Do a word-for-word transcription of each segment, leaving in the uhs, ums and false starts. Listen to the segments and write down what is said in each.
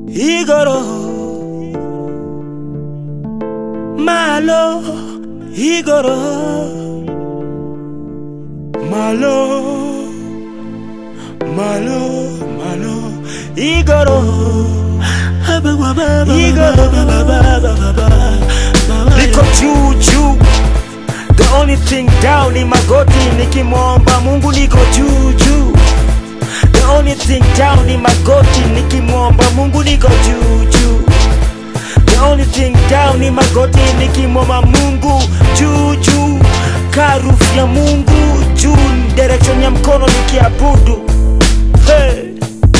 Igoro Malo Igoro Malo Malo Malo Igoro Igoro Niko juju. The only thing down in magoti nikimwomba Mungu niko juju. The only thing down in magoti nikimwomba Mungu niko juju. The only thing down in magoti nikimwomba Mungu juju. Karufu ya Mungu juu, direction ya mkono nikiabudu. Hey.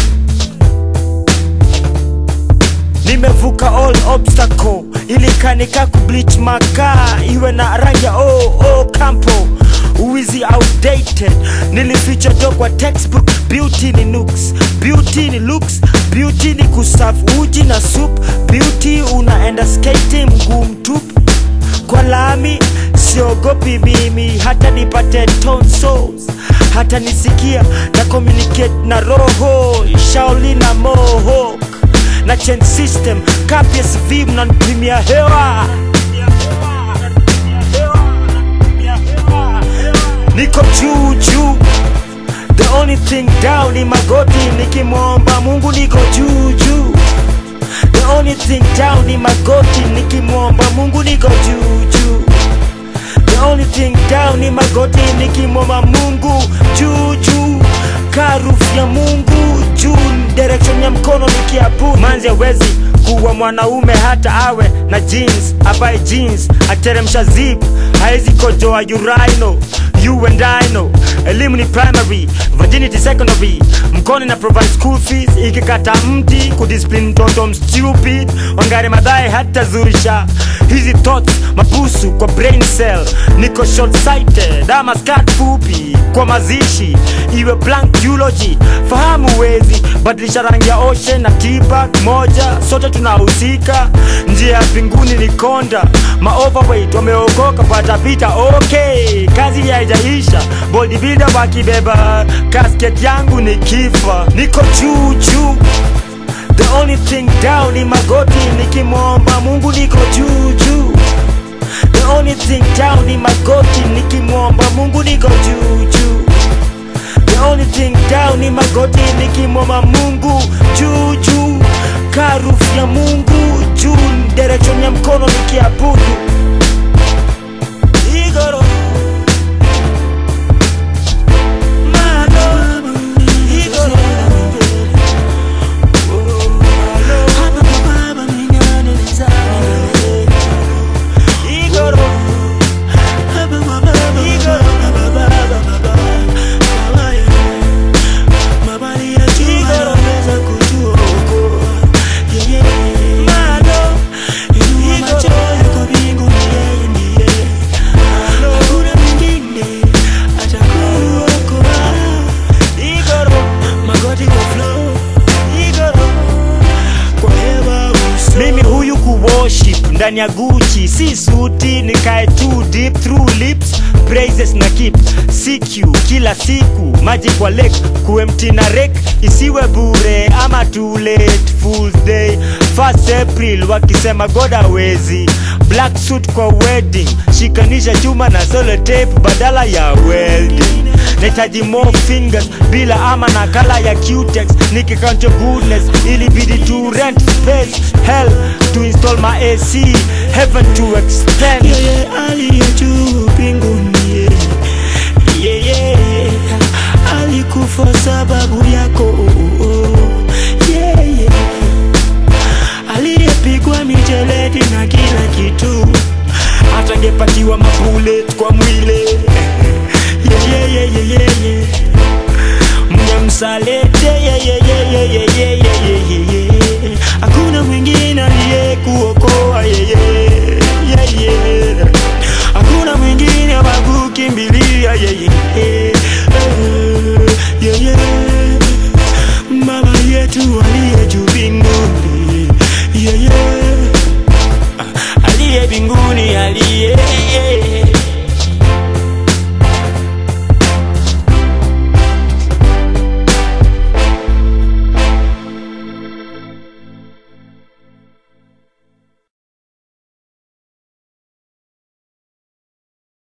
Nimevuka all obstacle ili kanika kubleach makaa iwe na rangi ya oh oh campo. Uwizi outdated, nilificha do kwa textbook. Beauty ni nooks, beauty ni looks, beauty ni kusafu uji na soup. Beauty unaenda skating mguu mtupu kwa lami. Siogopi mimi hata nipate tonsils, hata nisikia na communicate na roho. Shaolin na Mohawk na chain system K P S V mnanipimia hewa. Niko juju. The only thing down in magoti nikimwomba Mungu niko juju. The only thing down in magoti nikimwomba Mungu niko juju. The only thing down in magoti nikimwomba Mungu juju. Karufu ya Mungu juu, direction ya mkono nikiabudu. Manzi hawezi kuwa mwanaume hata awe na jeans, avae jeans, ateremsha zip, haezi kojoa urino. You and I know, elimu ni primary, virginity secondary. Mkono na provide school fees, ikikata mti kudiscipline mtoto mstupid. Wangari Maathai hata zurisha hizi thoughts mabusu kwa brain cell. Niko short sighted, ama skirt fupi kwa mazishi iwe blank eulogy. Fahamu wezi badilisha rangi ya ocean na tiba moja, sote tunahusika. Njia ya mbinguni ni konda, ma overweight wameokoka watapita. Okay, kazi ya ijaisha, bodybuilder wakibeba casket yangu ni kifa. Niko juju. The only thing down in magoti nikimwomba Mungu niko juju. The only thing down in magoti nikimwomba Mungu niko juju. The only thing down in magoti nikimwomba Mungu juju. Karufu ya Mungu juu, direction ya mkono nikiabudu. Igoro worship ndani ya Gucci, si suti nikae too deep through lips. Praises na keep C Q kila siku, maji kwa lake kuempty na rek isiwe bure ama too late. Fool's Day first April wakisema God hawezi. Black suit kwa wedding, shikanisha chuma na sellotape badala ya welding. Netaji more fingers bila ama na kala ya Q-Tex. Nikikount your goodness ilibidi to rent space. Hell to install my A C, heaven to extend. Yeah, yeah, aliye juu mbinguni. Yeah, yeah, yeah, alikufa sababu yako. Yeah, yeah, aliyepigwa mijeledi na kila kitu, atangepatiwa mabullet kwa mwile. Yeah, yeah, yeah, yeah, yeah, yeah. Mnyamsalete. Yeah, yeah, yeah, yeah, yeah, yeah, yeah, yeah, yeah. Hakuna mwingine aliyekuokoa. Yeah, yeah, yeah, yeah. Hakuna mwingine wa kukimbilia. Yeah, yeah, yeah, yeah. Baba yetu aliye juu mbinguni. Yeah, yeah. Aliye mbinguni aliye.